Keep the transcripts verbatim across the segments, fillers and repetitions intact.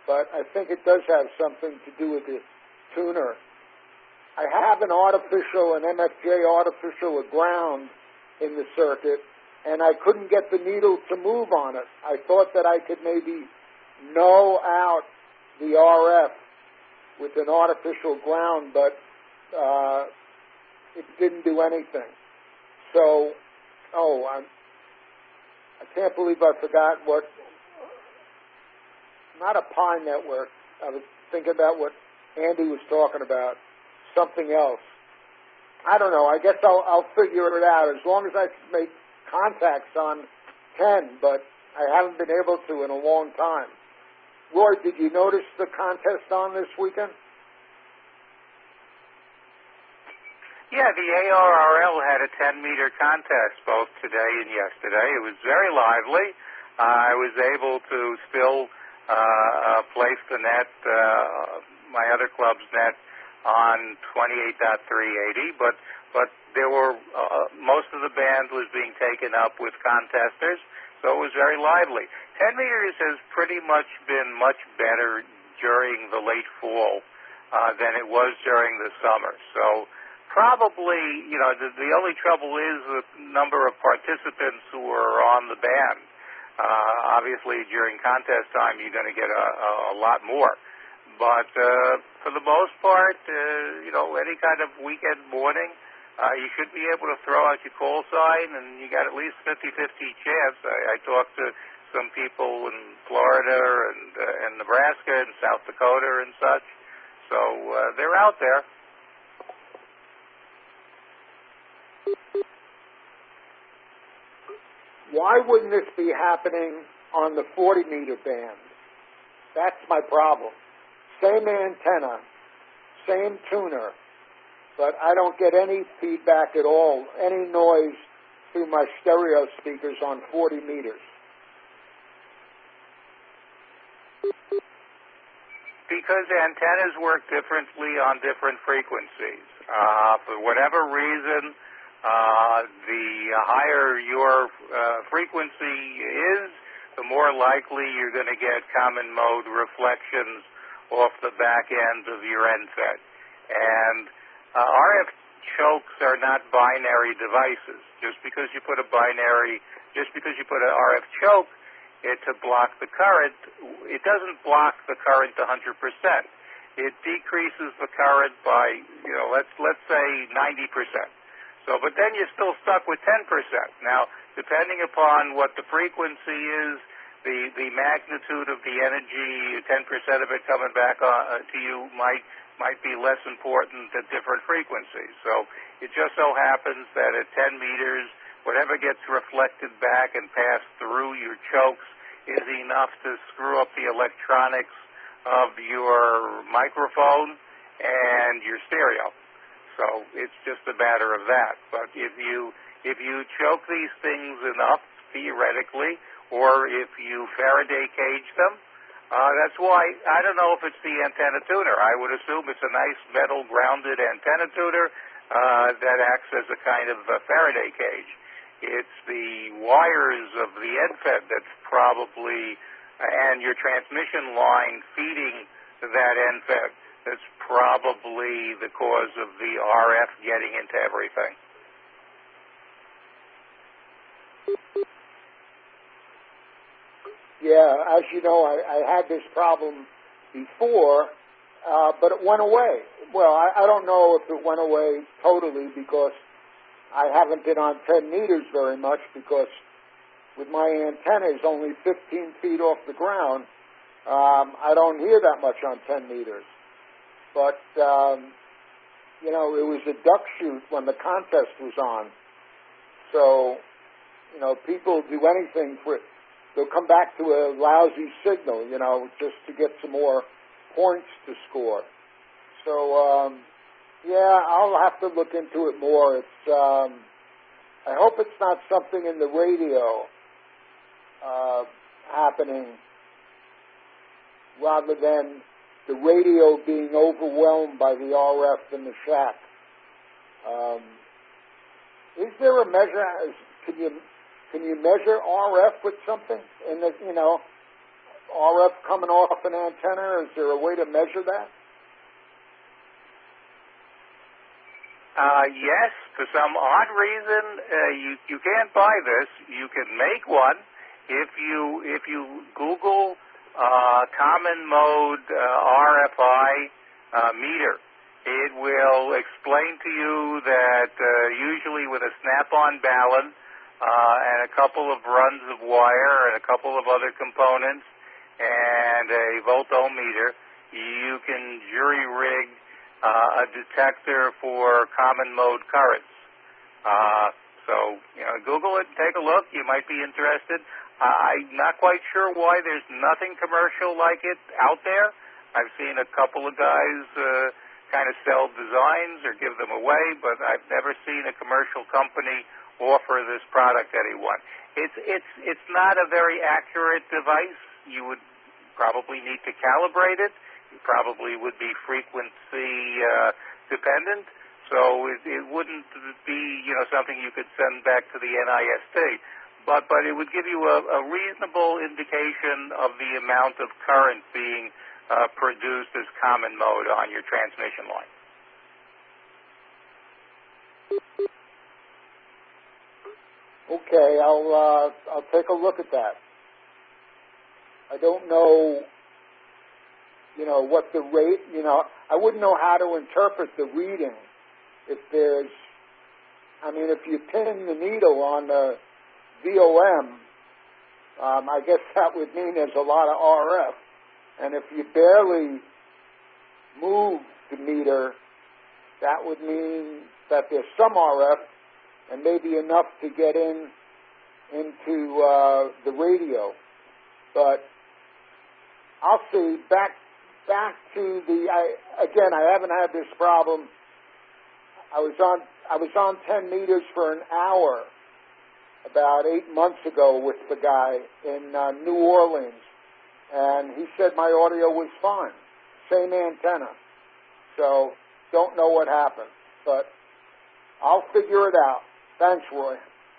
but I think it does have something to do with the tuner. I have an artificial, an M F J artificial ground in the circuit, and I couldn't get the needle to move on it. I thought that I could maybe null out the R F with an artificial ground, but uh, it didn't do anything. So, oh, I'm, I can't believe I forgot what, not a Pi network. I was thinking about what Andy was talking about, something else. I don't know. I guess I'll, I'll figure it out as long as I make contacts on ten, but I haven't been able to in a long time. Roy, did you notice the contest on this weekend? Yeah, the A R R L had a ten-meter contest both today and yesterday. It was very lively. Uh, I was able to still uh, uh, place the net, uh, my other club's net, on twenty-eight point three eighty, but but there were uh, most of the band was being taken up with contesters, so it was very lively. Ten meters has pretty much been much better during the late fall uh, than it was during the summer. So probably, you know, the, the only trouble is the number of participants who are on the band. Uh, obviously, during contest time, you're going to get a, a, a lot more. But uh, for the most part, uh, you know, any kind of weekend morning, uh, you should be able to throw out your call sign, and you got at least fifty-fifty chance. I, I talked to some people in Florida and, uh, and Nebraska and South Dakota and such, so uh, they're out there. Why wouldn't this be happening on the forty-meter band? That's my problem. Same antenna, same tuner, but I don't get any feedback at all, any noise through my stereo speakers on forty meters. Because antennas work differently on different frequencies. Uh, for whatever reason, uh, the higher your uh, frequency is, the more likely you're going to get common mode reflections off the back end of your N F E T. And uh, R F chokes are not binary devices. Just because you put a binary, just because you put an R F choke it to block the current, it doesn't block the current one hundred percent. It decreases the current by, you know, let's let's say ninety percent. So, but then you're still stuck with ten percent. Now, depending upon what the frequency is, the the magnitude of the energy, ten percent of it coming back on, uh, to you might might be less important at different frequencies. So it just so happens that at ten meters, whatever gets reflected back and passed through your chokes is enough to screw up the electronics of your microphone and your stereo. So it's just a matter of that. But if you if you choke these things enough, theoretically, or if you Faraday cage them, uh, that's why, I don't know if it's the antenna tuner. I would assume it's a nice metal grounded antenna tuner uh, that acts as a kind of a Faraday cage. It's the wires of the N F E T that's probably, and your transmission line feeding that N F E T, that's probably the cause of the R F getting into everything. Yeah, as you know, I, I had this problem before, uh, but it went away. Well, I, I don't know if it went away totally because I haven't been on ten meters very much because with my antennas only fifteen feet off the ground, um, I don't hear that much on ten meters. But, um, you know, it was a duck shoot when the contest was on. So, you know, people do anything for it. They'll come back to a lousy signal, you know, just to get some more points to score. So, um, yeah, I'll have to look into it more. It's, um, I hope it's not something in the radio uh, happening rather than the radio being overwhelmed by the R F in the shack. Um, is there a measure? Can you can you measure R F with something? And the, you know, R F coming off an antenna? Is there a way to measure that? Uh, yes, for some odd reason, uh, you you can't buy this. You can make one if you if you Google uh, common mode uh, R F I uh, meter. It will explain to you that uh, usually with a snap-on balun uh, and a couple of runs of wire and a couple of other components and a voltometer, you can jury-rig uh, a detector for common mode currents. Uh, so, you know, Google it, take a look. You might be interested. Uh, I'm not quite sure why there's nothing commercial like it out there. I've seen a couple of guys uh, kind of sell designs or give them away, but I've never seen a commercial company offer this product to anyone. It's it's it's not a very accurate device. You would probably need to calibrate it. You probably would be frequency uh, dependent, so it, it wouldn't be you know something you could send back to the N I S T. But but it would give you a, a reasonable indication of the amount of current being Uh, produced as common mode on your transmission line. Okay, I'll uh, I'll take a look at that. I don't know, you know, what the rate. You know, I wouldn't know how to interpret the reading. If there's, I mean, if you pin the needle on the V O M, um, I guess that would mean there's a lot of R F. And if you barely move the meter, that would mean that there's some R F and maybe enough to get in into uh, the radio. But I'll see. Back back to the. I, again, I haven't had this problem. I was on I was on ten meters for an hour about eight months ago with the guy in uh, New Orleans. And he said my audio was fine. Same antenna. So, don't know what happened. But I'll figure it out. Thanks, Roy.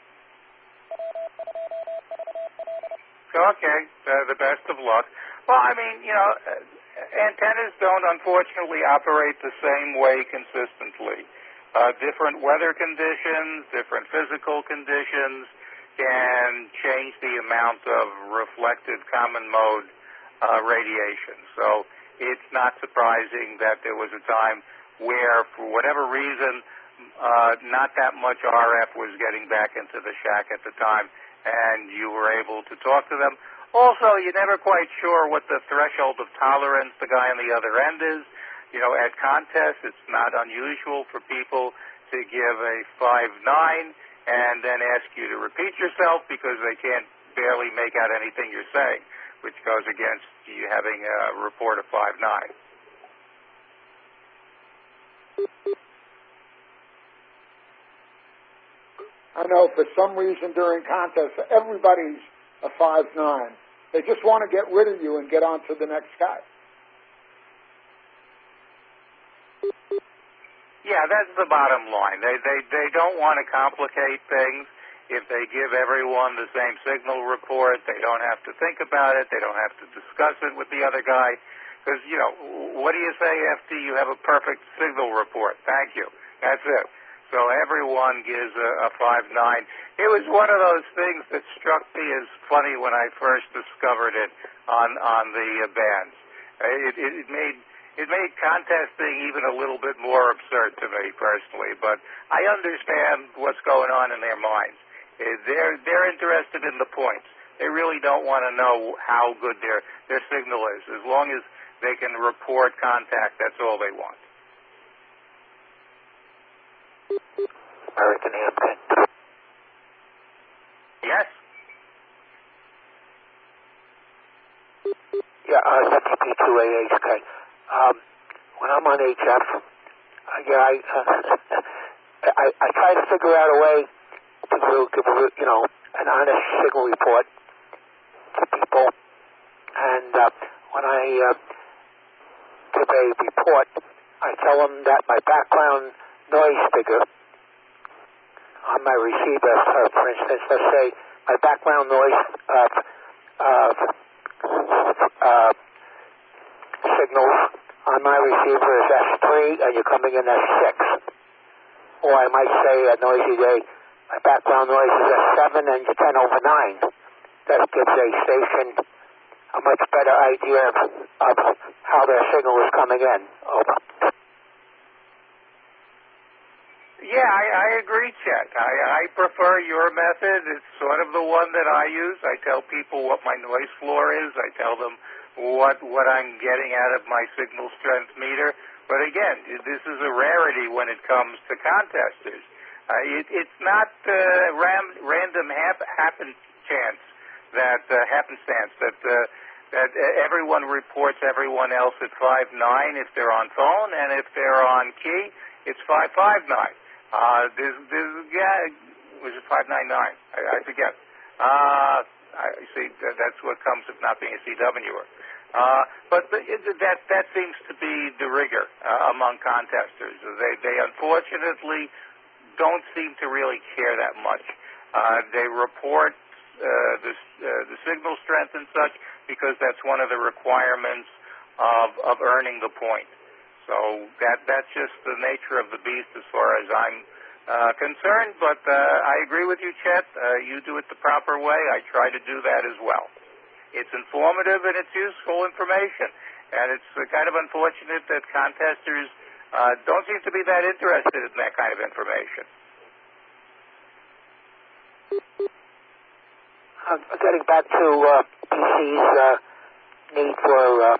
Okay. Uh, the best of luck. Well, I mean, you know, antennas don't unfortunately operate the same way consistently. Uh, different weather conditions, different physical conditions can change the amount of reflected common mode Uh, radiation. So it's not surprising that there was a time where, for whatever reason, uh, not that much R F was getting back into the shack at the time, and you were able to talk to them. Also, you're never quite sure what the threshold of tolerance the guy on the other end is. You know, at contests, it's not unusual for people to give a five nine and then ask you to repeat yourself because they can't barely make out anything you're saying, which goes against you having a report of five nine. I know for some reason during contests, everybody's a five nine. They just want to get rid of you and get on to the next guy. Yeah, that's the bottom line. They, they, they don't want to complicate things. If they give everyone the same signal report, they don't have to think about it. They don't have to discuss it with the other guy. Because, you know, what do you say after you have a perfect signal report? Thank you. That's it. So everyone gives a, a five nine. It was one of those things that struck me as funny when I first discovered it on, on the uh, bands. It, it, it made... It made contesting even a little bit more absurd to me personally, but I understand what's going on in their minds. They're they're interested in the points. They really don't want to know how good their their signal is. As long as they can report contact, that's all they want. American Hampton. Yes. Yeah, uh, W P two A H K. Um, when I'm on H F, uh, yeah, I, uh, I I try to figure out a way to give a, you know, an honest signal report to people, and uh, when I uh, give a report, I tell them that my background noise figure on my receiver, uh, for instance, let's say my background noise of uh, uh, signals on my receiver is S three, and you're coming in S six. Or I might say a noisy day, my background noise is S seven and ten over nine. That gives a station a much better idea of, of how their signal is coming in. Over. Yeah, I, I agree, Chet. I, I prefer your method. It's sort of the one that I use. I tell people what my noise floor is. I tell them what what I'm getting out of my signal strength meter. But again, this is a rarity when it comes to contesters. Uh, it, it's not uh, ram, random hap, happen chance that uh, happenstance that uh, that everyone reports everyone else at five nine if they're on phone, and if they're on key, it's five five nine. Uh, there's, there's a guy, was it five nine nine? I, I forget. Uh, I see, that, that's what comes of not being a C W-er. Uh, but the, it, that that seems to be the rigor uh, among contesters. They, they unfortunately don't seem to really care that much. Uh, they report uh, the, uh, the signal strength and such because that's one of the requirements of, of earning the point. So that that's just the nature of the beast as far as I'm uh, concerned. But uh, I agree with you, Chet. Uh, you do it the proper way. I try to do that as well. It's informative and it's useful information. And it's uh, kind of unfortunate that contesters uh, don't seem to be that interested in that kind of information. Uh, getting back to uh, P C's uh, need for uh,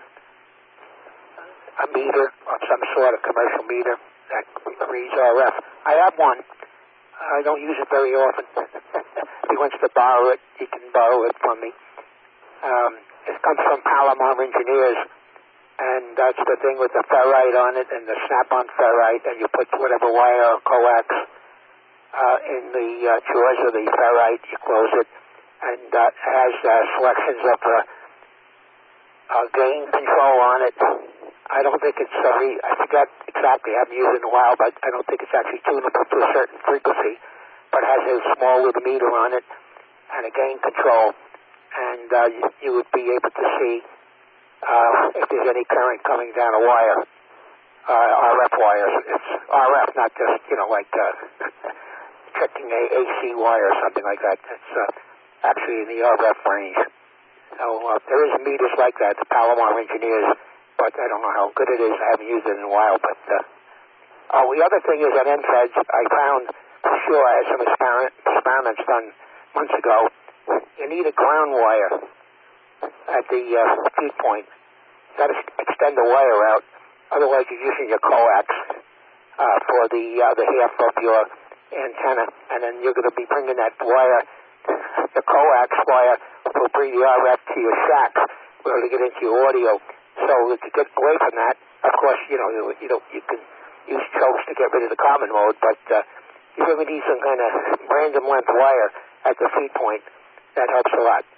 a meter of some sort, a commercial meter that reads R F. I have one. I don't use it very often. If he wants to borrow it, he can borrow it from me. Um, it comes from Palomar Engineers, and that's the thing with the ferrite on it and the snap-on ferrite, and you put whatever wire or coax uh, in the uh, jaws of the ferrite, you close it, and uh, has uh, selections of uh, uh, gain control on it. I don't think it's, uh, re- I forget exactly, I haven't used it in a while, but I don't think it's actually tunable to a certain frequency, but has a small little meter on it and a gain control, and uh, you, you would be able to see uh, if there's any current coming down a wire, uh, R F wires. It's R F, not just, you know, like uh, checking a A C wire or something like that. It's uh, actually in the R F range. So uh, there is meters like that, the Palomar Engineers, but I don't know how good it is. I haven't used it in a while. But uh, oh, the other thing is on N FEDs, I found, for sure, I had some experiment, experiments done months ago. You need a ground wire at the uh, feed point. You've got to extend the wire out. Otherwise, you're using your coax uh, for the other half of your antenna, and then you're going to be bringing that wire, the coax wire, will bring the R F to your shack, where to get into your audio. So to get away from that, of course, you know, you, you know, you can use chokes to get rid of the common mode, but uh, you really need some kind of random length wire at the feed point. That helps a lot.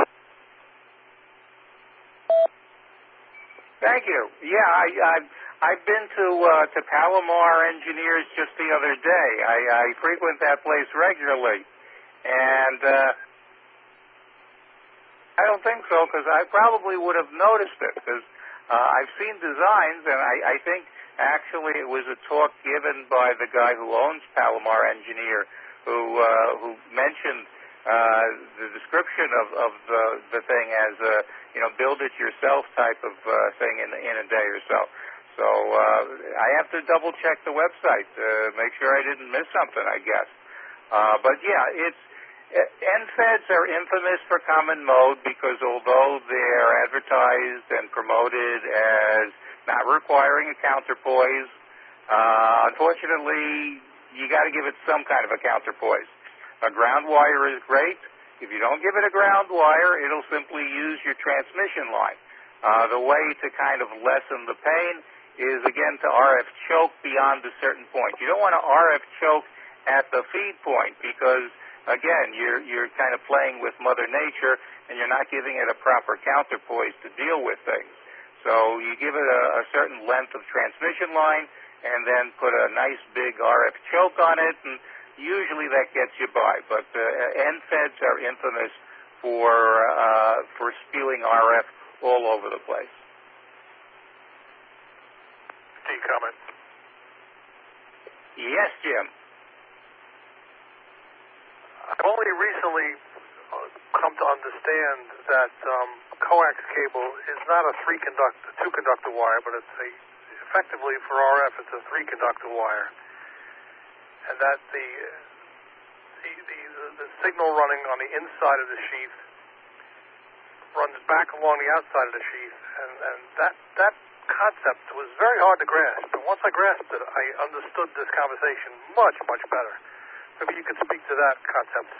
Thank you. Yeah, I, I've, I've been to uh, to Palomar Engineers just the other day. I, I frequent that place regularly, and uh, I don't think so, because I probably would have noticed it, because uh, I've seen designs, and I, I think actually it was a talk given by the guy who owns Palomar Engineer, who uh, who mentioned uh, the description of, of the, the thing as a, you know, build it yourself type of uh, thing in, in a day or so. So uh, I have to double check the website to make sure I didn't miss something, I guess. Uh, but yeah, it's N FEDs are infamous for common mode because although they're advertised and promoted as not requiring a counterpoise, uh, unfortunately, you got to give it some kind of a counterpoise. A ground wire is great. If you don't give it a ground wire, it'll simply use your transmission line. Uh, the way to kind of lessen the pain is, again, to R F choke beyond a certain point. You don't want to R F choke at the feed point because, again, you're you're kind of playing with Mother Nature and you're not giving it a proper counterpoise to deal with things. So you give it a, a certain length of transmission line and then put a nice big R F choke on it, and usually that gets you by. But uh, N FEDs are infamous for uh, for spewing R F all over the place. Can you comment? Yes, Jim. I've only recently come to understand that um, coax cable is not a three conductor, two conductor wire, but it's a effectively for R F, it's a three conductor wire, and that the the, the the signal running on the inside of the sheath runs back along the outside of the sheath, and, and that that concept was very hard to grasp. But once I grasped it, I understood this conversation much much better. Maybe you could speak to that concept.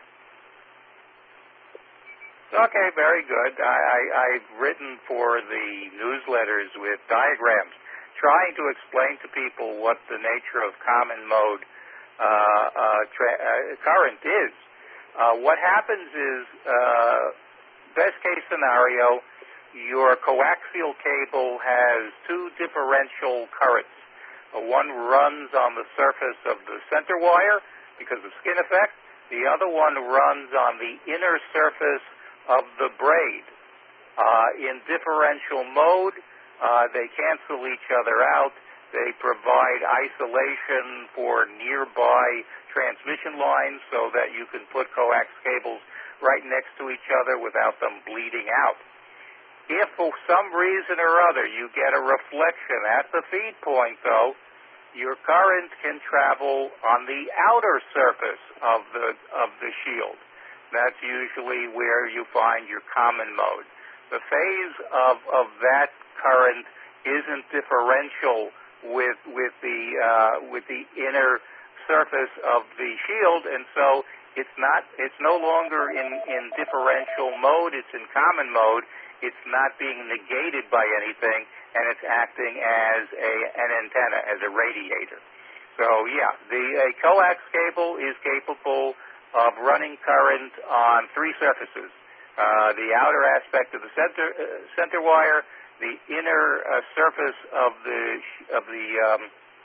Okay, very good. I, I, I've written for the newsletters with diagrams trying to explain to people what the nature of common mode uh, uh, tra- uh, current is. Uh, what happens is, uh, best case scenario, your coaxial cable has two differential currents. Uh, one runs on the surface of the center wire because of skin effect. The other one runs on the inner surface of the braid. Uh, in differential mode, uh, they cancel each other out. They provide isolation for nearby transmission lines so that you can put coax cables right next to each other without them bleeding out. If for some reason or other you get a reflection at the feed point, though, your current can travel on the outer surface of the of the shield. That's usually where you find your common mode. The phase of, of that current isn't differential with with the uh, with the inner surface of the shield, and so it's not it's no longer in, in differential mode. It's in common mode. It's not being negated by anything, and it's acting as a an antenna, as a radiator. So yeah, the a coax cable is capable of running current on three surfaces: uh, the outer aspect of the center uh, center wire, the inner uh, surface of the of the, um,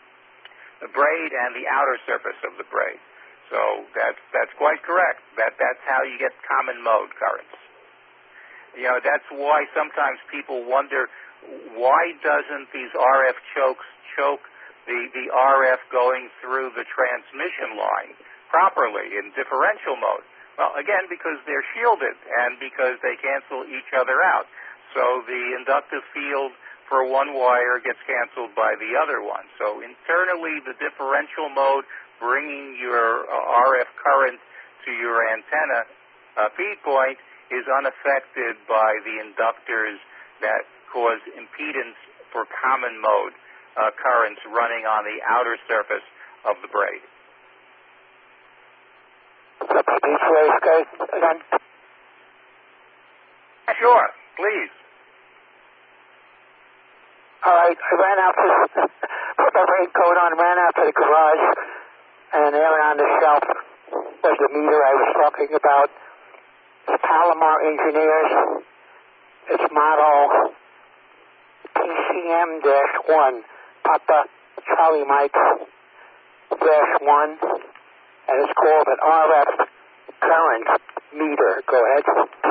the braid, and the outer surface of the braid. So that's that's quite correct. That that's how you get common mode currents. You know, that's why sometimes people wonder, why doesn't these R F chokes choke the the R F going through the transmission line properly in differential mode? Well, again, because they're shielded and because they cancel each other out. So the inductive field for one wire gets canceled by the other one. So internally, the differential mode, bringing your uh, R F current to your antenna uh, feed point, is unaffected by the inductors that cause impedance for common mode uh, currents running on the outer surface of the braid. Sure, please. All right, I ran out to put my raincoat on, ran out to the garage, and there on the shelf was the meter I was talking about. It's Palomar Engineers. It's model P C M one, Papa Charlie Mike dash one, and it's called an R F current meter. Go ahead.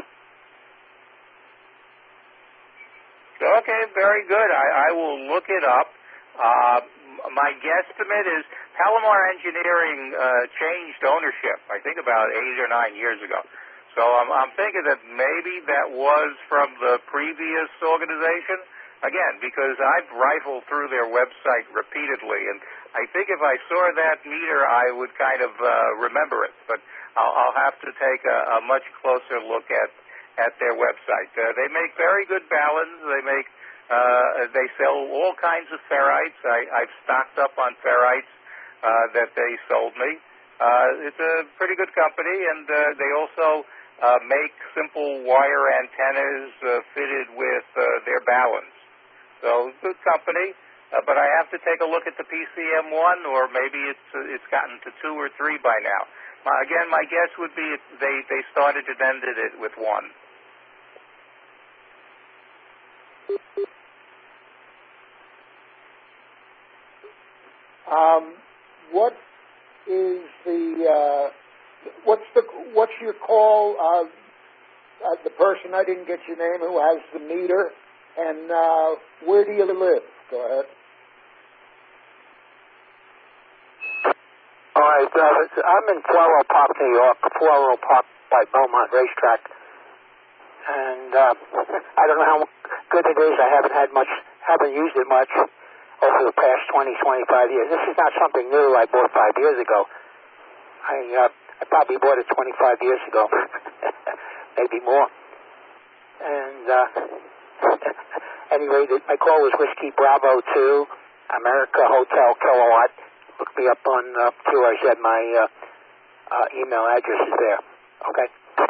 Okay, very good. I, I will look it up. Uh, my guesstimate is Palomar Engineering uh, changed ownership, I think about eight or nine years ago. So I'm, I'm thinking that maybe that was from the previous organization. Again, because I've rifled through their website repeatedly, and I think if I saw that meter, I would kind of uh, remember it. But I'll, I'll have to take a, a much closer look at at their website. Uh, they make very good balance. They make uh, they sell all kinds of ferrites. I, I've stocked up on ferrites uh, that they sold me. Uh, it's a pretty good company, and uh, they also uh, make simple wire antennas uh, fitted with uh, their balance. So good company, uh, but I have to take a look at the P C M one, or maybe it's uh, it's gotten to two or three by now. My, again, my guess would be they they started and ended it with one. Um, what is the uh, what's the what's your call? Uh, uh, the person, I didn't get your name, who has the meter, and uh, where do you live? Go ahead. All right, uh, I'm in Floral Park, New York, Floral Park by Belmont Racetrack. And uh, I don't know how good it is. I haven't had much, haven't used it much over the past twenty, twenty-five years. This is not something new I bought five years ago. I, uh, I probably bought it twenty-five years ago, maybe more. And uh, anyway, my call was Whiskey Bravo two, America Hotel Kilowatt. Look me up on uh, Q R Z. My uh, uh, email address is there. Okay.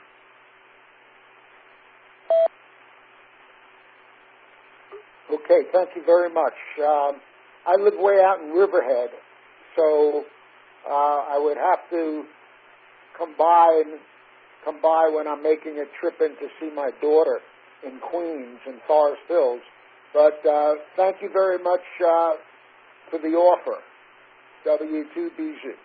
Okay, thank you very much. Um, I live way out in Riverhead, so uh, I would have to come by and come by when I'm making a trip in to see my daughter in Queens and Forest Hills. But uh, thank you very much uh, for the offer, W two B Z.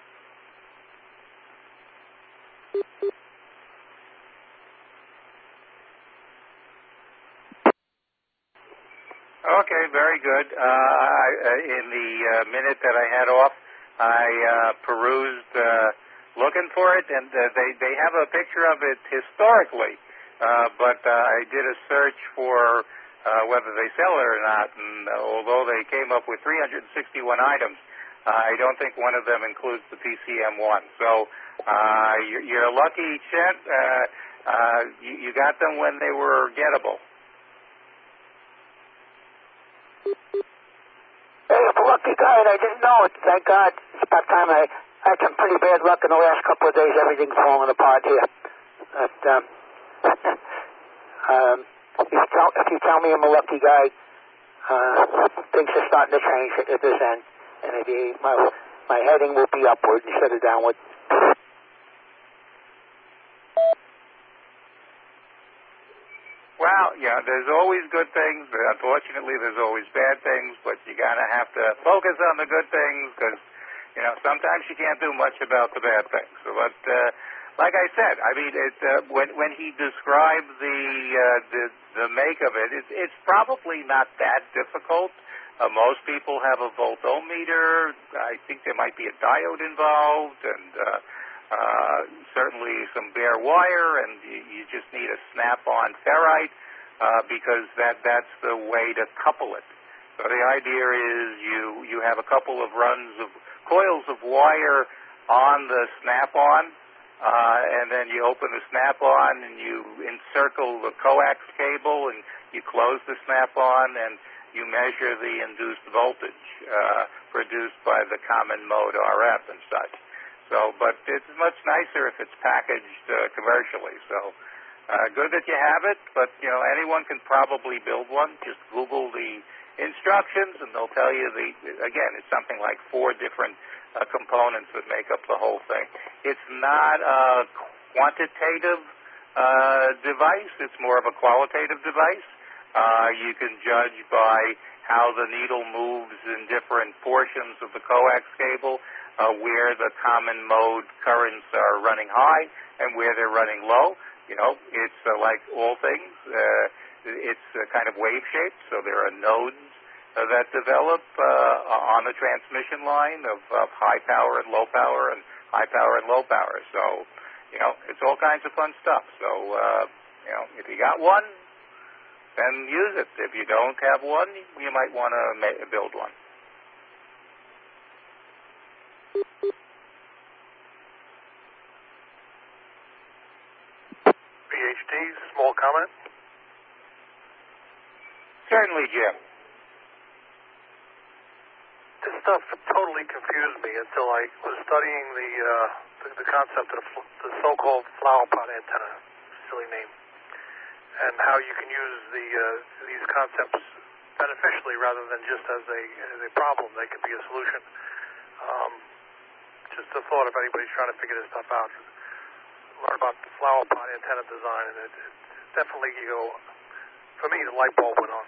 Okay, very good. Uh, I, in the uh, minute that I had off, I uh, perused uh, looking for it, and uh, they, they have a picture of it historically, uh, but uh, I did a search for uh, whether they sell it or not, and uh, although they came up with three hundred sixty-one items, uh, I don't think one of them includes the P C M one. So uh, you're, you're lucky, Chet. Uh, uh, you, you got them when they were gettable. Hey, I'm a lucky guy, and I didn't know it. Thank God. It's about time. I had some pretty bad luck in the last couple of days. Everything's falling apart here. But, um, um, if, you tell, if you tell me I'm a lucky guy, uh, things are starting to change at, at this end. And maybe my, my heading will be upward instead of downward. Well, yeah, there's always good things. Unfortunately, there's always bad things, but you gotta have to focus on the good things because, you know, sometimes you can't do much about the bad things. So, but uh, like I said, I mean, it, uh, when when he described the uh, the the make of it, it's, it's probably not that difficult. Uh, most people have a voltometer. I think there might be a diode involved, and uh, uh, certainly some bare wire, and you, you just need a snap-on ferrite uh, because that that's the way to couple it. So the idea is you you have a couple of runs of coils of wire on the snap-on, uh, and then you open the snap-on and you encircle the coax cable and you close the snap-on and you measure the induced voltage uh, produced by the common mode R F and such. So, but it's much nicer if it's packaged uh, commercially. So, uh, good that you have it, but, you know, anyone can probably build one. Just Google the instructions, and they'll tell you the, again, it's something like four different uh, components that make up the whole thing. It's not a quantitative uh, device. It's more of a qualitative device. Uh, you can judge by how the needle moves in different portions of the coax cable, uh, where the common mode currents are running high and where they're running low. You know, it's uh, like all things. Uh, it's uh, kind of wave-shaped, so there are nodes uh, that develop uh, on the transmission line of, of high power and low power and high power and low power. So, you know, it's all kinds of fun stuff. So, uh, you know, if you got one, then use it. If you don't have one, you might want to ma- build one. P H D, small comment? Certainly, Jim. This stuff totally confused me until I was studying the uh, the, the concept of the, the so-called flower pot antenna, silly name, and how you can use the uh, these concepts beneficially rather than just as a as a problem. They can be a solution. Um, just a thought if anybody's trying to figure this stuff out. Learn about the flower pot antenna design, and it, it definitely, you know, for me, the light bulb went on.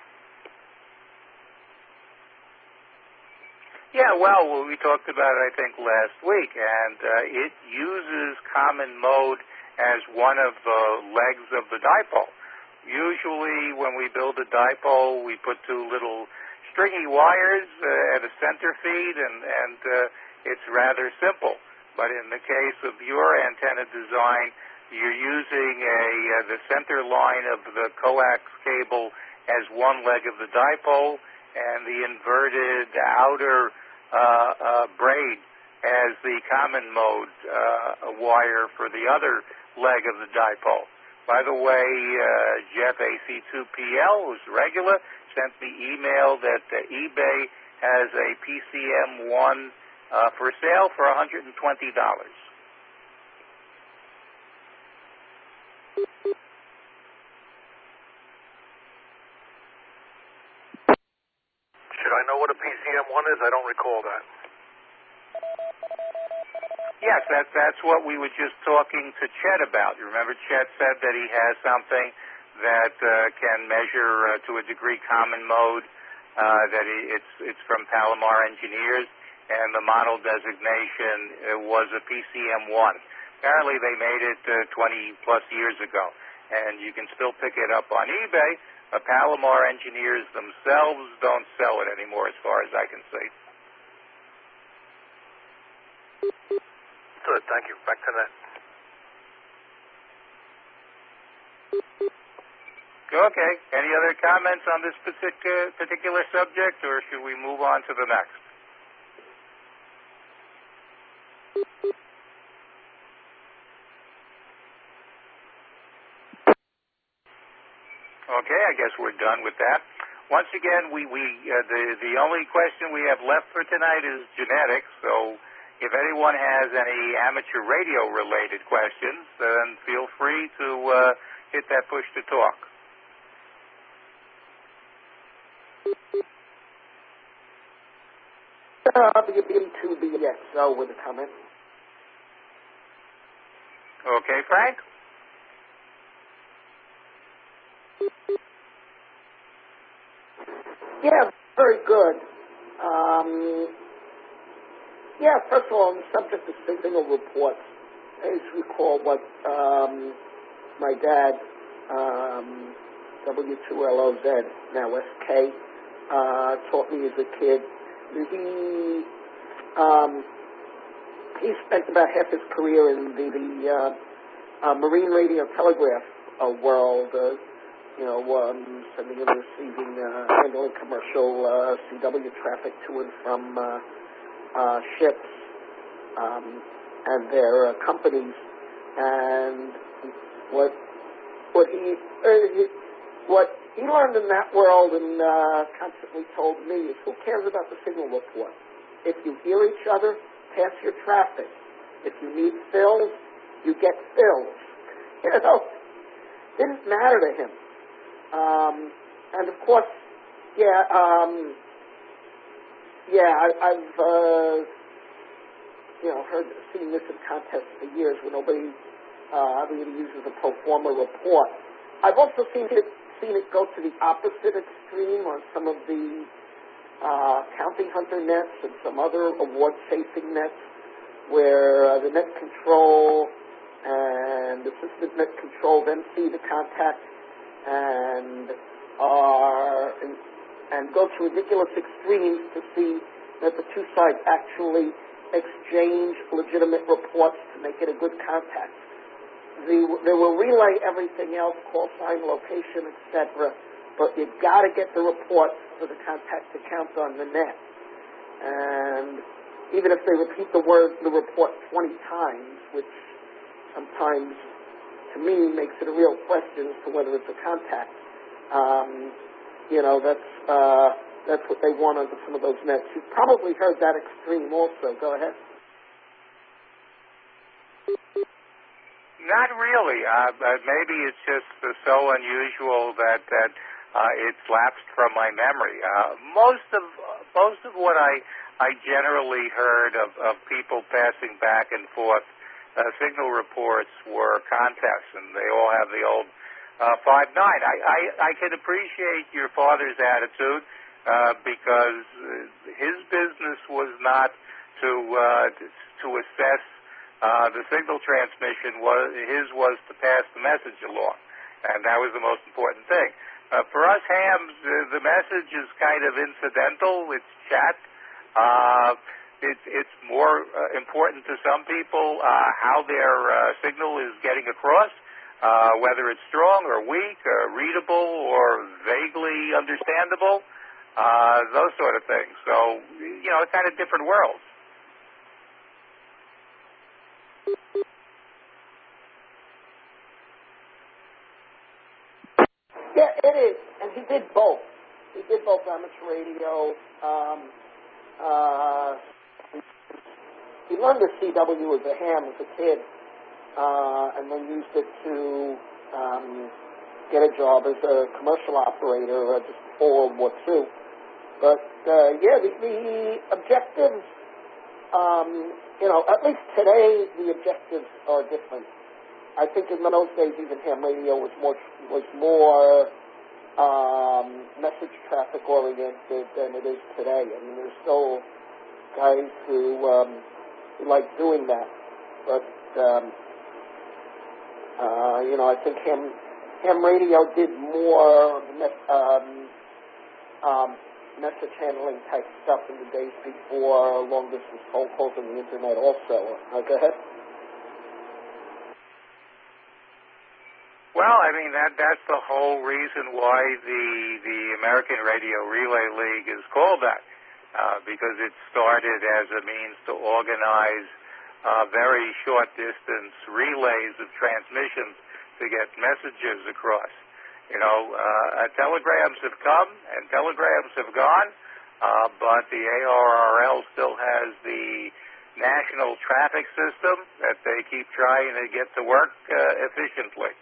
Yeah, well, we talked about it, I think, last week, and uh, it uses common mode as one of the legs of the dipole. Usually when we build a dipole, we put two little stringy wires uh, at a center feed, and, and uh, it's rather simple. But in the case of your antenna design, you're using a uh, the center line of the coax cable as one leg of the dipole, and the inverted outer uh, uh, braid as the common mode uh, wire for the other leg of the dipole. By the way, uh, Jeff A C two P L, who's regular, sent me email that uh, eBay has a P C M one uh, for sale for one hundred twenty dollars. Should I know what a P C M one is? I don't recall that. Yes, that, that's what we were just talking to Chet about. You remember Chet said that he has something that uh, can measure uh, to a degree common mode, uh, that he, it's, it's from Palomar Engineers, and the model designation uh, was a P C M one. Apparently they made it uh, twenty plus years ago, and you can still pick it up on eBay. Uh, Palomar Engineers themselves don't sell it anymore as far as I can see. Good, thank you. Back to that. Okay. Any other comments on this particular particular subject, or should we move on to the next? Okay, I guess we're done with that. Once again, we, we uh, the the only question we have left for tonight is genetics. So, if anyone has any amateur radio related questions, then feel free to uh, hit that push to talk. Uh, B two B X O with a comment. Okay, Frank? Yeah, very good. Um, yeah, first of all, on the subject of signal reports, I just recall what um, my dad, um, W two L O Z, now S K, uh, taught me as a kid. He um, he spent about half his career in the, the uh, uh, marine radio telegraph uh, world, uh, you know, um, sending and receiving, uh, handling commercial uh, C W traffic to and from uh, uh, ships um, and their uh, companies. And what what he, uh, he what he learned in that world and uh, constantly told me is, who cares about the signal report? If you hear each other, pass your traffic. If you need fills, you get fills. You know, didn't matter to him. Um, and of course, yeah, um, yeah, I, I've uh, you know heard seen this in contests for years where nobody uh, really uses a pro forma report. I've also seen it seen it go to the opposite extreme on some of the uh, Counting Hunter nets and some other award-chasing nets, where uh, the net control and assistant net control then see the contact and are and, and go to ridiculous extremes to see that the two sides actually exchange legitimate reports to make it a good contact. The, they will relay everything else, call sign, location, et cetera, but you've got to get the report for the contact to count on the net. And even if they repeat the word, the report twenty times, which sometimes, to me, makes it a real question as to whether it's a contact, um, you know, that's uh, that's what they want under some of those nets. You've probably heard that extreme also. Go ahead. Not really. Uh, but maybe it's just uh, so unusual that that uh, it's lapsed from my memory. Uh, most of most of what I I generally heard of, of people passing back and forth uh, signal reports were contests, and they all have the old uh, five nine. I, I I can appreciate your father's attitude uh, because his business was not to uh, to assess Uh, the signal transmission was his was to pass the message along, and that was the most important thing. Uh, for us hams, uh, the message is kind of incidental. It's chat. Uh, it's it's more uh, important to some people uh, how their uh, signal is getting across, uh, whether it's strong or weak, or readable or vaguely understandable, uh, those sort of things. So, you know, it's kind of different worlds. Yeah, it is, and he did both. He did both amateur radio. Um, uh, he learned the C W as a ham as a kid, uh, and then used it to um, get a job as a commercial operator uh, just before World War Two. But uh, yeah, the, the objectives, um, you know, at least today the objectives are different. I think in those days, even ham radio was more was more um, message traffic oriented than it is today. I mean, there's still guys who, um, who like doing that, but um, uh, you know, I think ham ham radio did more um, um, message handling type stuff in the days before long distance phone calls and the internet. Also, uh, go ahead. Well, I mean, that that's the whole reason why the the American Radio Relay League is called that, uh, because it started as a means to organize uh, very short-distance relays of transmissions to get messages across. You know, uh, telegrams have come and telegrams have gone, uh, but the A R R L still has the national traffic system that they keep trying to get to work uh, efficiently.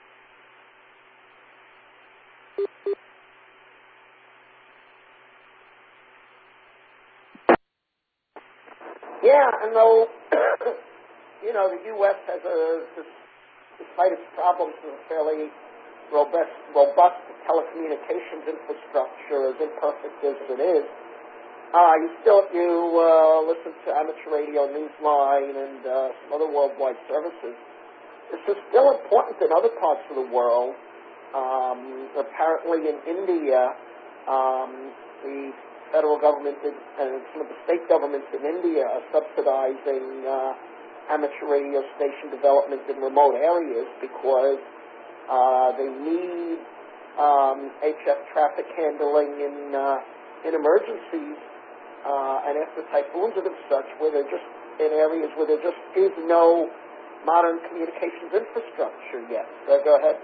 Yeah, and though, you know, the U S has a, despite its problems, a fairly robust, robust telecommunications infrastructure, as imperfect as it is, uh, you still, if you uh, listen to amateur radio, Newsline, and uh, some other worldwide services, this is still important in other parts of the world. Um, apparently in India, um, the federal government and some of the state governments in India are subsidizing uh, amateur radio station development in remote areas because uh, they need um, H F traffic handling in uh, in emergencies uh, and after typhoons and such, where they're just in areas where there just is no modern communications infrastructure yet. So go ahead.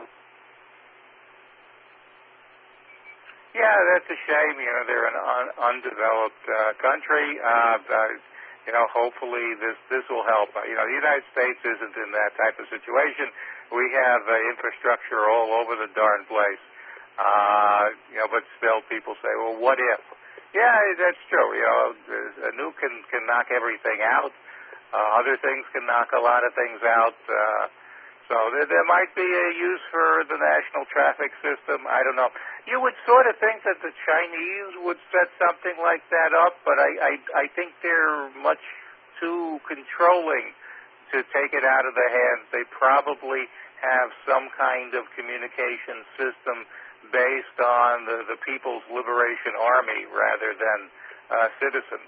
Yeah, that's a shame. You know, they're an un- undeveloped uh, country. Uh, uh, you know, hopefully this this will help. Uh, you know, the United States isn't in that type of situation. We have uh, infrastructure all over the darn place. Uh, you know, but still, people say, "Well, what if?" Yeah, that's true. You know, a nuke can can knock everything out. Uh, other things can knock a lot of things out. Uh, So there, there might be a use for the national traffic system. I don't know. You would sort of think that the Chinese would set something like that up, but I, I, I think they're much too controlling to take it out of their hands. They probably have some kind of communication system based on the, the People's Liberation Army rather than uh, citizens.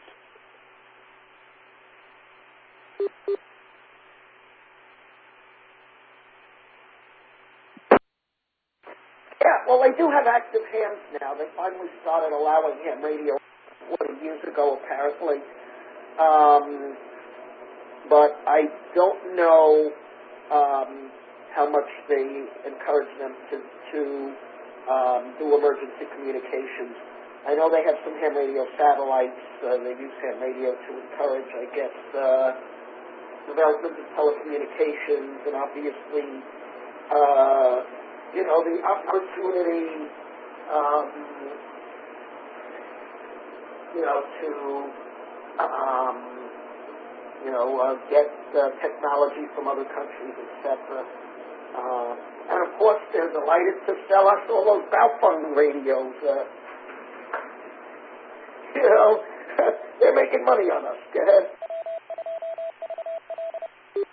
Yeah, well, they do have active hams now. They finally started allowing ham radio forty years ago, apparently. Um, but I don't know um, how much they encourage them to, to um, do emergency communications. I know they have some ham radio satellites. Uh, they use ham radio to encourage, I guess, uh, development of telecommunications, and obviously, uh, you know, the opportunity, um, you know, to, um, you know, uh, get uh, technology from other countries, et cetera. Uh, and of course, they're delighted to sell us all those Baofeng radios. Uh, you know, they're making money on us. Go ahead.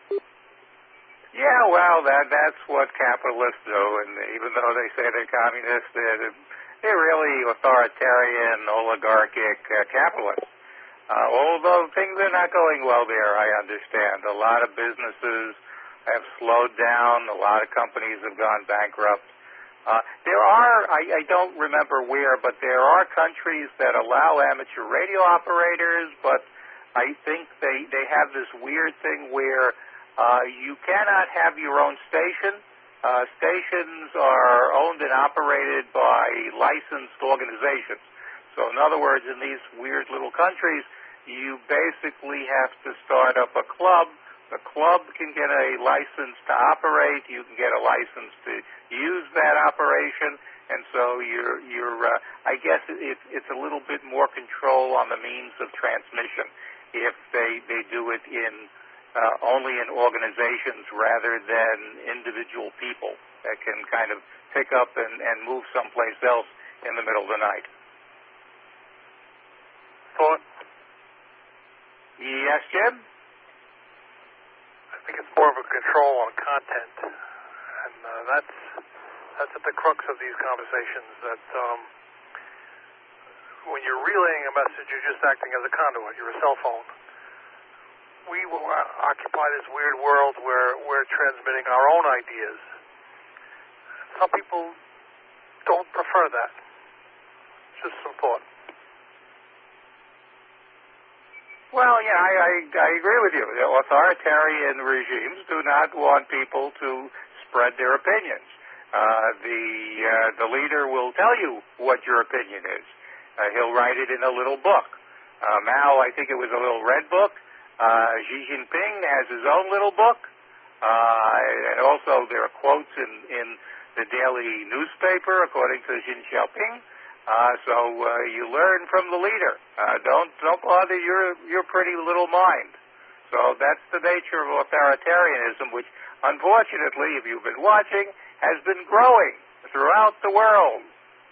Well, that that's what capitalists do, and even though they say they're communists, they're, they're really authoritarian, oligarchic uh, capitalists. Uh, although things are not going well there, I understand. A lot of businesses have slowed down. A lot of companies have gone bankrupt. Uh, there are, I, I don't remember where, but there are countries that allow amateur radio operators, but I think they, they have this weird thing where uh, you cannot have your own station. Uh, stations are owned and operated by licensed organizations. So in other words, in these weird little countries, you basically have to start up a club. The club can get a license to operate. You can get a license to use that operation. And so you're, you're uh, I guess it, it's a little bit more control on the means of transmission if they, they do it in uh, only in organizations rather than individual people that can kind of pick up and, and move someplace else in the middle of the night. Thought? Yes, Jim? I think it's more of a control on content, and uh, that's that's at the crux of these conversations. That um, when you're relaying a message, you're just acting as a conduit. You're a cell phone. We will occupy this weird world where we're transmitting our own ideas. Some people don't prefer that. Just some thought. Well, yeah, I, I, I agree with you. The authoritarian regimes do not want people to spread their opinions. Uh, the uh, the leader will tell you what your opinion is. Uh, he'll write it in a little book. Uh, Mao, I think it was a little red book. Uh, Xi Jinping has his own little book. Uh, and also there are quotes in, in the daily newspaper, according to Xi Jinping. Uh, so uh, you learn from the leader. Uh, don't don't bother your your pretty little mind. So that's the nature of authoritarianism, which, unfortunately, if you've been watching, has been growing throughout the world.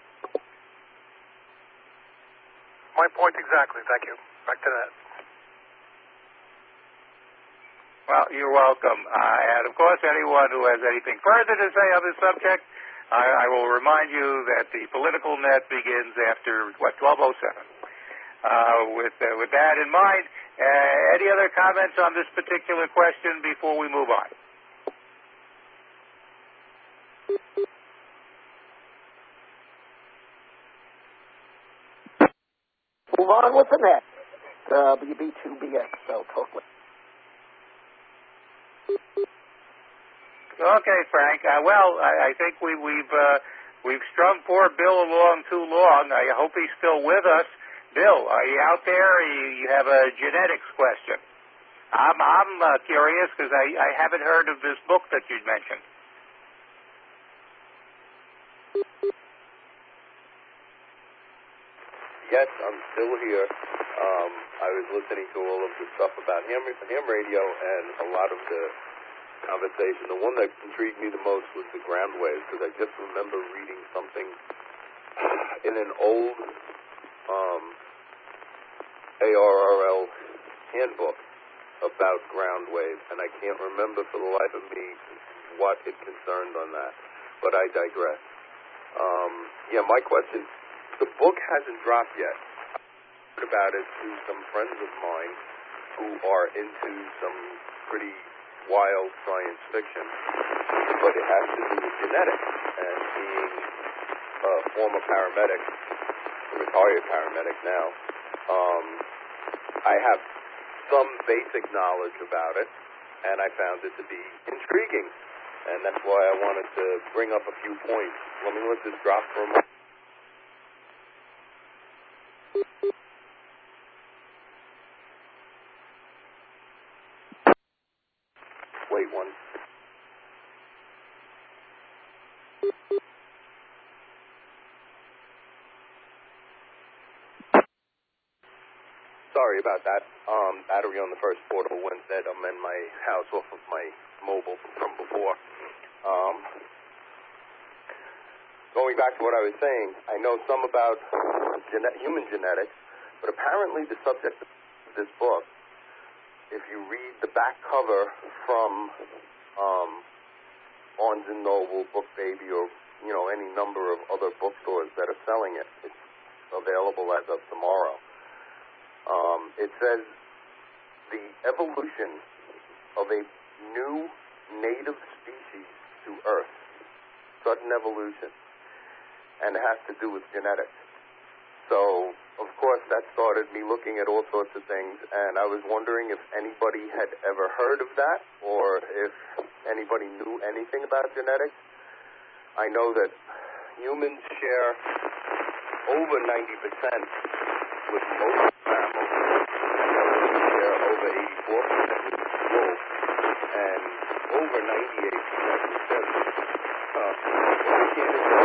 My point exactly. Thank you. Back to that. Well, you're welcome. Uh, and of course, anyone who has anything further to say on this subject, I, I will remind you that the political net begins after, what, twelve oh seven. Uh, with, uh, with that in mind, uh, any other comments on this particular question before we move on? Move on with the next. Uh, W B two B X, so totally. Okay, Frank. Uh, well, I, I think we, we've uh, we've strung poor Bill along too long. I hope he's still with us. Bill, are you out there? You, you have a genetics question. I'm I'm uh, curious because I, I haven't heard of this book that you mentioned. Yes, I'm still here. Um, I was listening to all of the stuff about ham, ham radio and a lot of the conversation. The one that intrigued me the most was the ground waves, because I just remember reading something in an old um, A R R L handbook about ground waves, and I can't remember for the life of me what it concerned on that, but I digress. Um, yeah, my question, the book hasn't dropped yet. I heard about it through some friends of mine who are into some pretty wild science fiction, but it has to do with genetics, and being a former paramedic, a retired paramedic now, um, I have some basic knowledge about it, and I found it to be intriguing, and that's why I wanted to bring up a few points. Let me let this drop for a moment. Wait one. Sorry about that. Um, battery on the first portable went dead. I'm in my house off of my mobile from before. Um, going back to what I was saying, I know some about gene- human genetics, but apparently the subject of this book, if you read the back cover from um, Barnes and Noble, Book Baby, or, you know, any number of other bookstores that are selling it. It's available as of tomorrow. Um, it says the evolution of a new native species to Earth, sudden evolution, and it has to do with genetics. So, of course, that started me looking at all sorts of things, and I was wondering if anybody had ever heard of that, or if anybody knew anything about genetics. I know that humans share over ninety percent with most mammals, and we share over eighty-four percent with wolves, and over ninety-eight percent with devils. Uh, we can't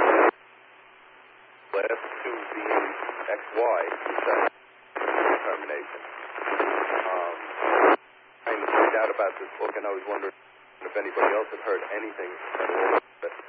last two being X Y determination. Um, trying to find out about this book, and I was wondering if anybody else had heard anything at all about it.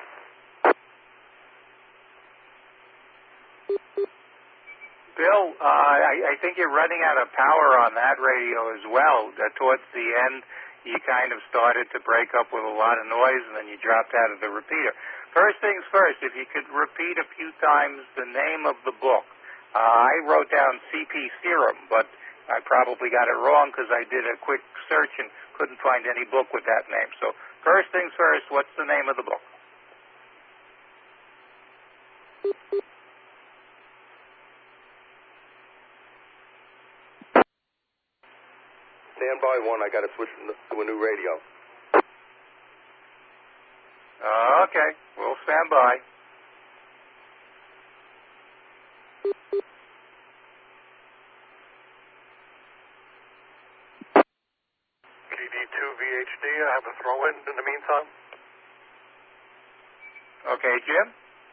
Bill, uh, I, I think you're running out of power on that radio as well. Uh, towards the end, you kind of started to break up with a lot of noise, and then you dropped out of the repeater. First things first, if you could repeat a few times the name of the book. Uh, I wrote down C P Serum, but I probably got it wrong because I did a quick search and couldn't find any book with that name. So first things first, what's the name of the book? Stand by one, I got to switch to a new radio. Uh, okay, we'll stand by. G D two V H D, I have a throw-in in the meantime. Okay, Jim?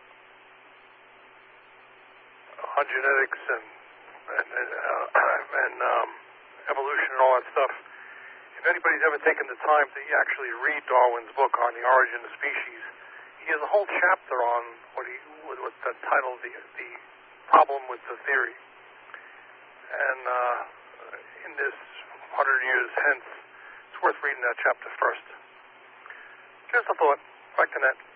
On genetics and, and, and, uh, and um, evolution and all that stuff. If anybody's ever taken the time to actually read Darwin's book on the origin of species, he has a whole chapter on what he what, what the title the the problem with the theory. And uh, in this hundred years hence, it's worth reading that chapter first. Just a thought. Back to Ned.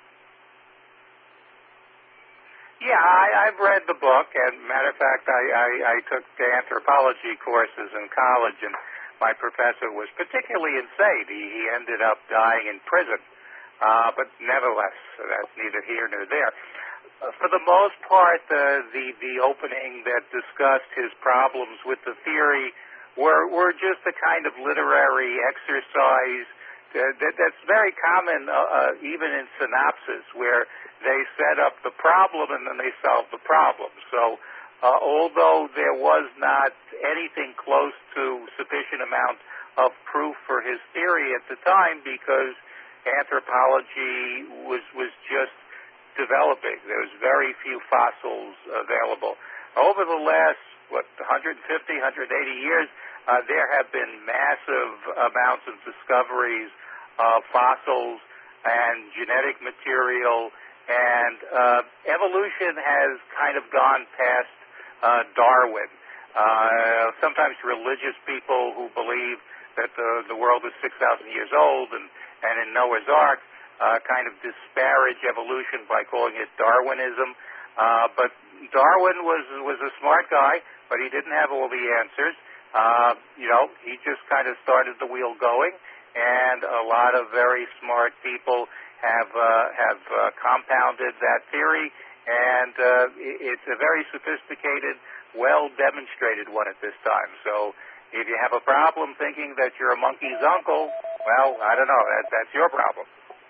Yeah, I, I've read the book, and matter of fact, I, I, I took anthropology courses in college, and my professor was particularly insane. He, he ended up dying in prison, uh, but nevertheless, that's neither here nor there. Uh, for the most part, uh, the the opening that discussed his problems with the theory were were just a kind of literary exercise that, that, that's very common, uh, uh, even in synopsis, where they set up the problem and then they solve the problem. So uh, although there was not anything close to sufficient amount of proof for his theory at the time, because anthropology was was just developing. There was very few fossils available. Over the last, what, one fifty, one eighty years, uh, there have been massive amounts of discoveries of fossils and genetic material. And uh, evolution has kind of gone past uh, Darwin. Uh, sometimes religious people who believe that the, the world is six thousand years old and, and in Noah's Ark uh, kind of disparage evolution by calling it Darwinism. Uh, but Darwin was was a smart guy, but he didn't have all the answers. Uh, you know, he just kind of started the wheel going, and a lot of very smart people have uh, have uh, compounded that theory, and uh, it's a very sophisticated, well-demonstrated one at this time. So if you have a problem thinking that you're a monkey's uncle, well, I don't know, that, that's your problem.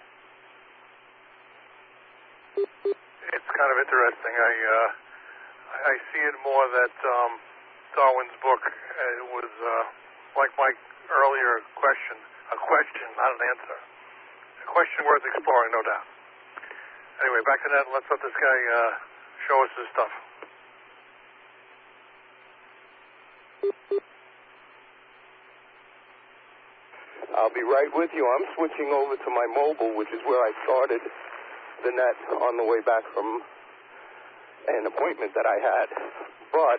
It's kind of interesting. I uh, I see it more that um, Darwin's book uh, was uh, like my earlier question, a question, not an answer. A question worth exploring, no doubt. Anyway, back to that. Let's let this guy uh, show us his stuff. I'll be right with you. I'm switching over to my mobile, which is where I started the net on the way back from an appointment that I had. But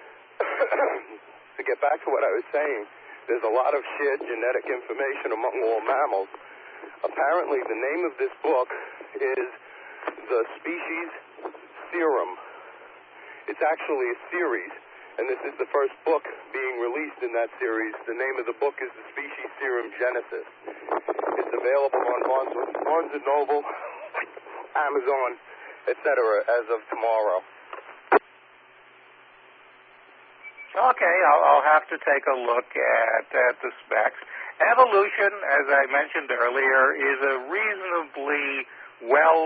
to get back to what I was saying, there's a lot of shared genetic information among all mammals. Apparently, the name of this book is The Species Serum. It's actually a series, and this is the first book being released in that series. The name of the book is The Species Serum Genesis. It's available on Barnes, Barnes and Noble, Amazon, et cetera as of tomorrow. Okay, I'll, I'll have to take a look at, at the specs. Evolution, as I mentioned earlier, is a reasonably well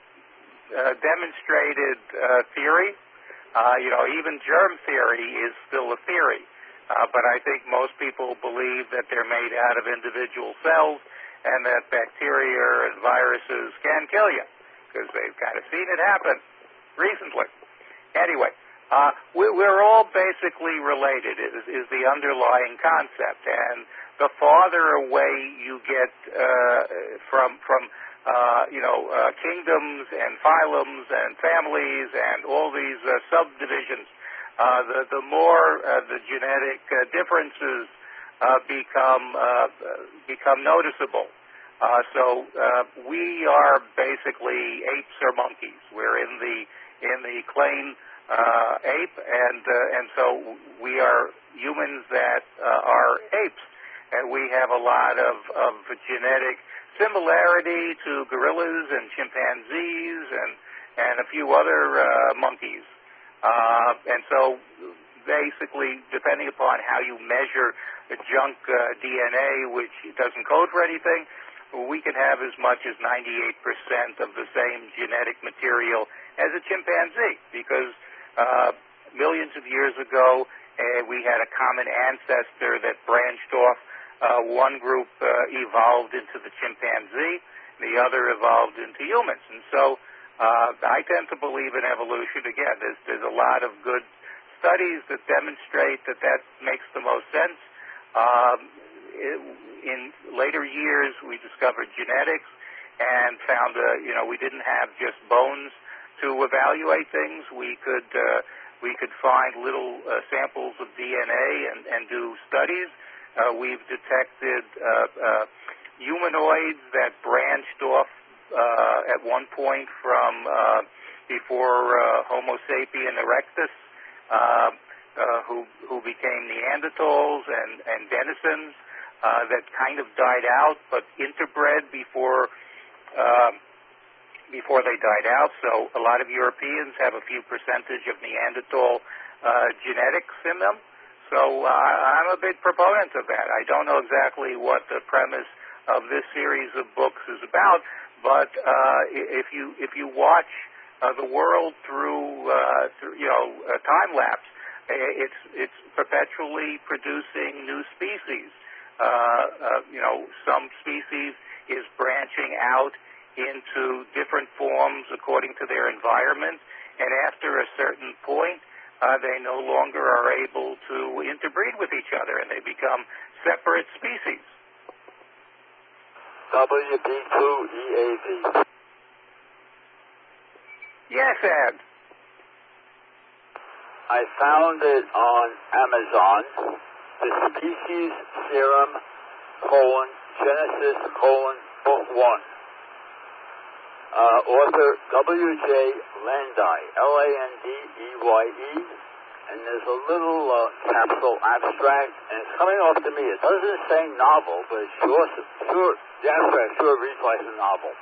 uh, demonstrated uh, theory. Uh, you know, even germ theory is still a theory. Uh, but I think most people believe that they're made out of individual cells and that bacteria and viruses can kill you because they've kind of seen it happen recently. Anyway, uh, we, we're all basically related is, is the underlying concept. And the farther away you get uh, from from uh, you know uh, kingdoms and phylums and families and all these uh, subdivisions, uh, the the more uh, the genetic uh, differences uh, become uh, become noticeable. Uh, so uh, we are basically apes or monkeys. We're in the in the clane uh, ape, and uh, and so we are humans that uh, are apes. And we have a lot of, of genetic similarity to gorillas and chimpanzees and, and a few other uh, monkeys. Uh, and so basically, depending upon how you measure the junk uh, D N A, which doesn't code for anything, we can have as much as ninety-eight percent of the same genetic material as a chimpanzee because uh, millions of years ago, uh, we had a common ancestor that branched off. Uh, one group uh, evolved into the chimpanzee, the other evolved into humans. And so uh, I tend to believe in evolution. Again, there's, there's a lot of good studies that demonstrate that that makes the most sense. Um, it, in later years, we discovered genetics and found, uh, you know, we didn't have just bones to evaluate things. We could uh, we could find little uh, samples of D N A and, and do studies. Uh, we've detected uh, uh, humanoids that branched off uh, at one point from uh, before uh, Homo sapien erectus, uh, uh, who who became Neanderthals and, and denizens uh, that kind of died out, but interbred before uh, before they died out. So a lot of Europeans have a few percentage of Neanderthal uh, genetics in them. So uh, I'm a big proponent of that. I don't know exactly what the premise of this series of books is about, but uh, if you if you watch uh, the world through, uh, through you know a time lapse, it's it's perpetually producing new species. Uh, uh, you know, some species is branching out into different forms according to their environment, and after a certain point, Uh, they no longer are able to interbreed with each other, and they become separate species. W B two E A V. Yes, Ed. I found it on Amazon. The Species Serum, colon, Genesis, colon, book one. Uh, author W J Landai, L A N D E Y E, and there's a little uh, capsule abstract, and it's coming off to me. It doesn't say novel, but it sure, sure, the abstract sure reads like a novel.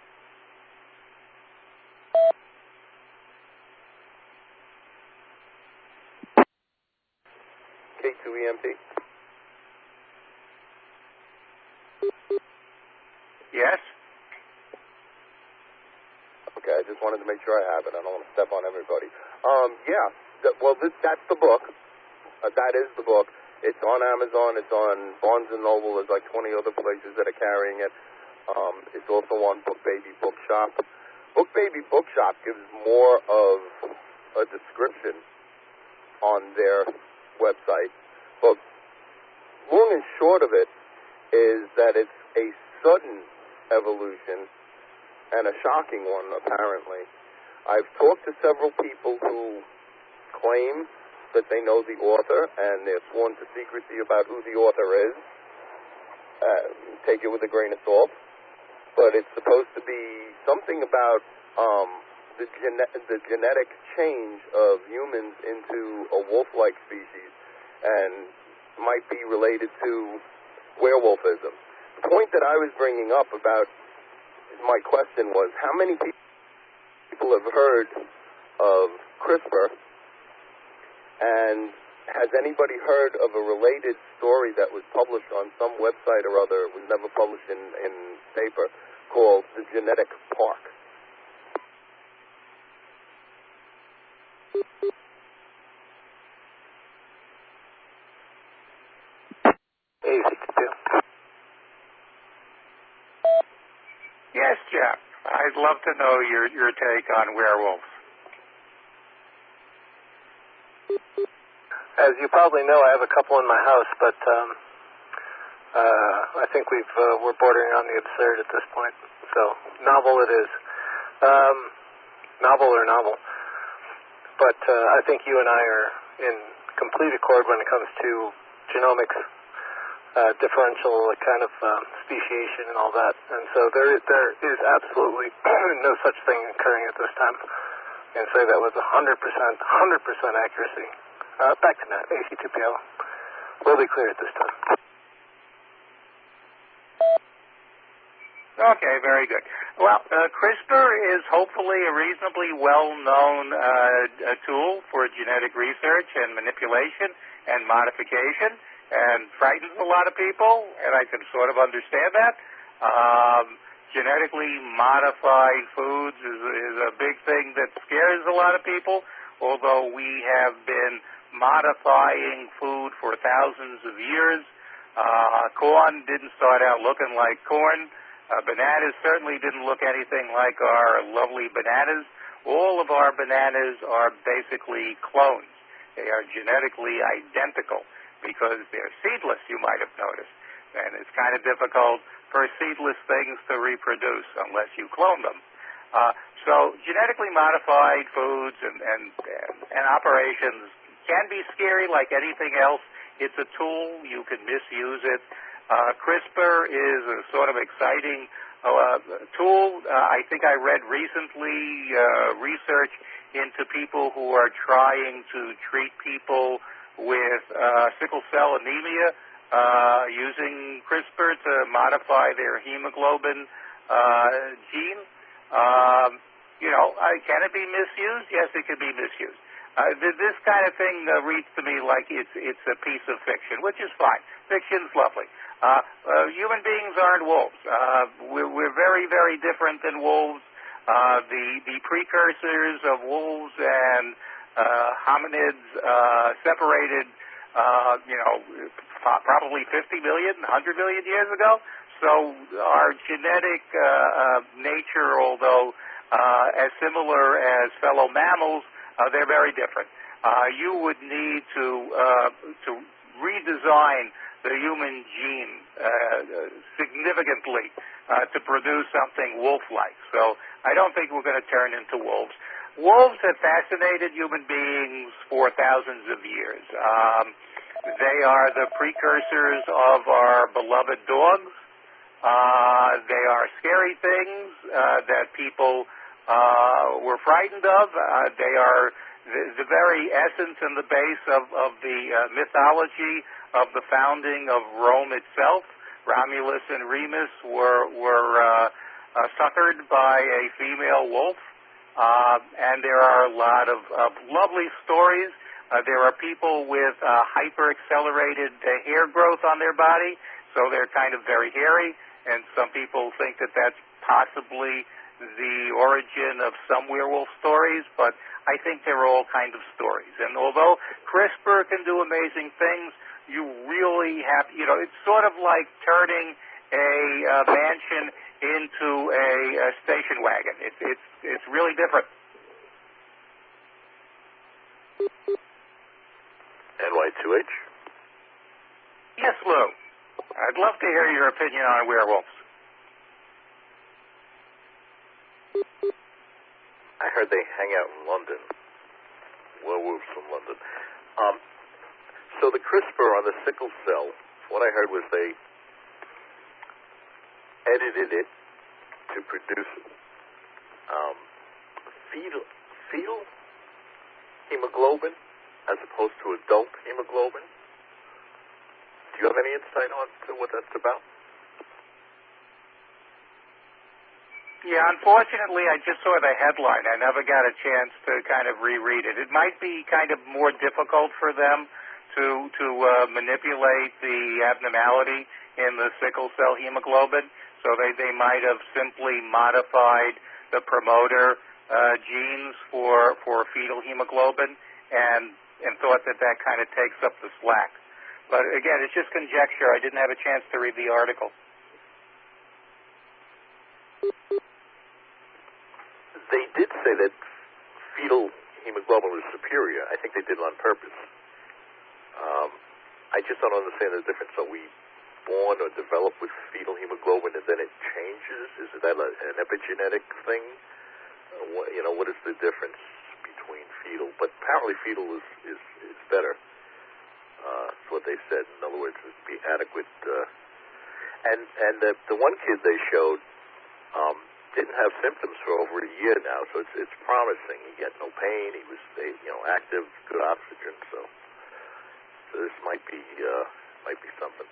K two E M P. Yes? Okay, I just wanted to make sure I have it. I don't want to step on everybody. Um, yeah, th- well, this, that's the book. Uh, that is the book. It's on Amazon. It's on Barnes and Noble. There's like twenty other places that are carrying it. Um, it's also on Book Baby Bookshop. Book Baby Bookshop gives more of a description on their website. But long and short of it is that it's a sudden evolution and a shocking one, apparently. I've talked to several people who claim that they know the author, and they're sworn to secrecy about who the author is. Uh, take it with a grain of salt. but it's supposed to be something about um, the, gene- the genetic change of humans into a wolf-like species, and might be related to werewolfism. The point that I was bringing up about my question was, how many people have heard of CRISPR, and has anybody heard of a related story that was published on some website or other, it was never published in, in paper, called The Genetic Park? Yes, Jeff. I'd love to know your, your take on werewolves. As you probably know, I have a couple in my house, but um, uh, I think we've uh, we're bordering on the absurd at this point. So novel it is, um, novel or novel. But uh, I think you and I are in complete accord when it comes to genomics, uh, differential kind of um, speciation and all that. And so there there is absolutely no such thing occurring at this time. And say that with one hundred percent, one hundred percent accuracy. Uh, back to that, A C two P L. We'll be clear at this time. Okay, very good. Well, uh, CRISPR is hopefully a reasonably well-known uh, a tool for genetic research and manipulation and modification, and frightens a lot of people, and I can sort of understand that. Um, genetically modified foods is, is a big thing that scares a lot of people, although we have been modifying food for thousands of years. Uh, corn didn't start out looking like corn. Uh, bananas certainly didn't look anything like our lovely bananas. All of our bananas are basically clones. They are genetically identical because they're seedless, you might have noticed. And it's kind of difficult for seedless things to reproduce unless you clone them. Uh, so genetically modified foods and, and, and, and operations can be scary like anything else. It's a tool. You can misuse it. Uh, CRISPR is a sort of exciting uh, tool. Uh, I think I read recently uh, research into people who are trying to treat people with uh, sickle cell anemia uh, using CRISPR to modify their hemoglobin uh, gene. Um, you know, uh, can it be misused? Yes, it can be misused. Uh, this kind of thing uh, reads to me like it's it's a piece of fiction, which is fine. Fiction's lovely. Uh, uh, human beings aren't wolves. Uh, we're, we're very, very different than wolves. Uh, the the precursors of wolves and uh, hominids uh, separated, uh, you know, probably fifty million, one hundred million years ago. So our genetic uh, uh, nature, although uh, as similar as fellow mammals, Uh, they're very different. Uh, you would need to uh, to redesign the human gene uh, significantly uh, to produce something wolf-like. So I don't think we're going to turn into wolves. Wolves have fascinated human beings for thousands of years. Um, they are the precursors of our beloved dogs. Uh, they are scary things uh, that people Uh, were frightened of. Uh, they are the, the very essence and the base of, of the uh, mythology of the founding of Rome itself. Romulus and Remus were were uh, uh, suckered by a female wolf, uh, and there are a lot of, of lovely stories. Uh, there are people with uh, hyper-accelerated uh, hair growth on their body, so they're kind of very hairy, and some people think that that's possibly the origin of some werewolf stories, but I think they're all kind of stories. And although CRISPR can do amazing things, you really have, you know, it's sort of like turning a uh, mansion into a, a station wagon. It, it's it's really different. N Y two H? Yes, Lou. I'd love to hear your opinion on werewolves. I heard they hang out in London. Werewolves from London. Um, so the CRISPR on the sickle cell, what I heard was they edited it to produce um, fetal, fetal hemoglobin as opposed to adult hemoglobin. Do you have any insight on to what that's about? Yeah, unfortunately, I just saw the headline. I never got a chance to kind of reread it. It might be kind of more difficult for them to to uh, manipulate the abnormality in the sickle cell hemoglobin, so they, they might have simply modified the promoter uh, genes for for fetal hemoglobin and and thought that that kind of takes up the slack. But again, it's just conjecture. I didn't have a chance to read the article. They did say that fetal hemoglobin was superior. I think they did it on purpose. Um, I just don't understand the difference. Are we born or develop with fetal hemoglobin and then it changes? Is that a, an epigenetic thing? Uh, what, you know, what is the difference between fetal? But apparently fetal is, is, is better. Uh, that's what they said. In other words, it'd be adequate. Uh, and and the, the one kid they showed um, didn't have symptoms for over a year now, so it's it's promising. He had no pain. He was you know active, good oxygen. So so this might be uh, might be something.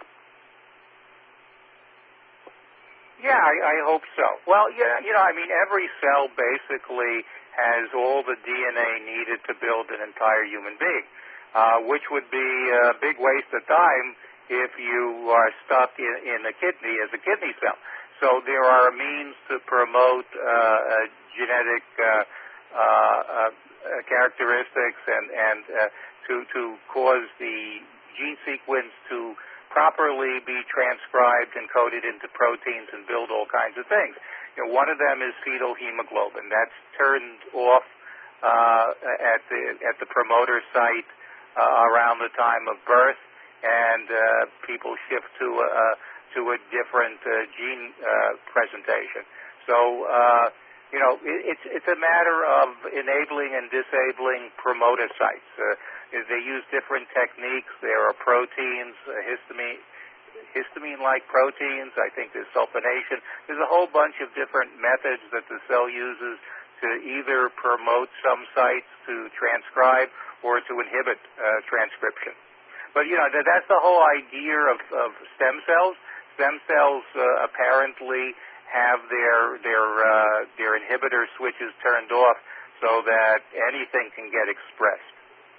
Yeah, I, I hope so. Well, yeah, you know, I mean, every cell basically has all the D N A needed to build an entire human being, uh, which would be a big waste of time if you are stuck in, in a kidney as a kidney cell. So there are means to promote uh, uh, genetic uh, uh, uh, characteristics and, and uh, to, to cause the gene sequence to properly be transcribed and coded into proteins and build all kinds of things. You know, one of them is fetal hemoglobin. That's turned off uh, at the at the promoter site uh, around the time of birth, and uh, people shift to a, to a different uh, gene uh, presentation. So, uh, you know, it, it's it's a matter of enabling and disabling promoter sites. Uh, They use different techniques. There are proteins, uh, histamine, histamine-like proteins. I think there's sulfonation. There's a whole bunch of different methods that the cell uses to either promote some sites to transcribe or to inhibit uh, transcription. But, you know, that, that's the whole idea of, of stem cells. Stem cells uh, apparently have their their uh, their inhibitor switches turned off so that anything can get expressed.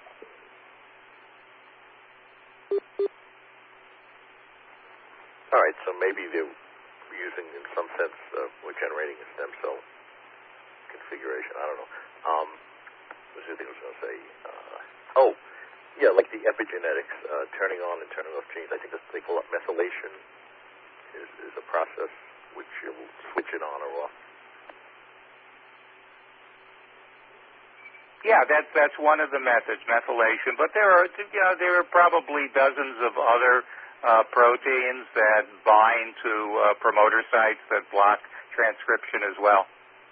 All right, so maybe they're using, in some sense, uh, we're generating a stem cell configuration. I don't know. Um, what was the other thing I was going to say? Uh, oh, yeah, like the epigenetics, uh, turning on and turning off genes. I think that's, they call it methylation is, is a process which you'll switch it on or off. Yeah, that's that's one of the methods, methylation. But there are, you know, there are probably dozens of other uh, proteins that bind to uh, promoter sites that block transcription as well.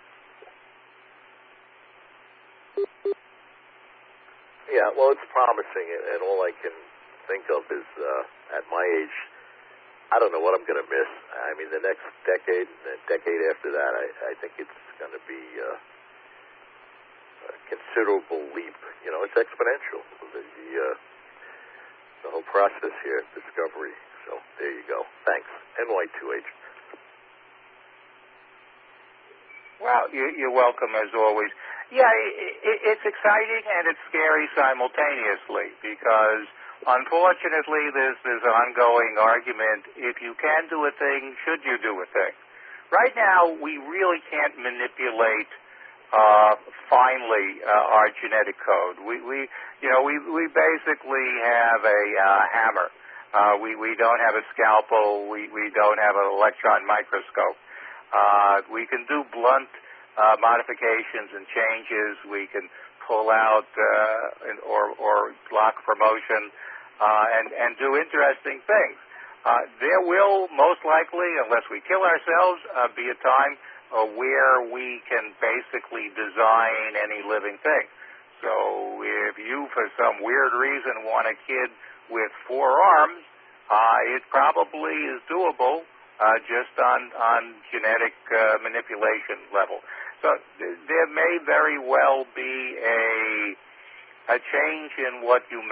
Yeah, well, it's promising, and all I can think of is, uh, at my age, I don't know what I'm going to miss. I mean, the next decade and the decade after that, I, I think it's going to be uh, a considerable leap. You know, it's exponential, the, the, uh, the whole process here, discovery. So there you go. Thanks. N Y two H. Well, you're welcome, as always. Yeah, it's exciting and it's scary simultaneously because, unfortunately, there's this ongoing argument, if you can do a thing, should you do a thing? Right now, we really can't manipulate uh, finely uh, our genetic code. We, we, you know, we, we basically have a uh, hammer. Uh, we, we don't have a scalpel. We, we don't have an electron microscope. Uh, we can do blunt Uh, modifications and changes. We can pull out uh, or, or block promotion uh, and, and do interesting things. Uh, there will most likely, unless we kill ourselves, uh, be a time uh, where we can basically design any living thing. So if you, for some weird reason, want a kid with four arms, uh, it probably is doable. uh, just on, on genetic uh, manipulation level. So th- there may very well be a, a change in what you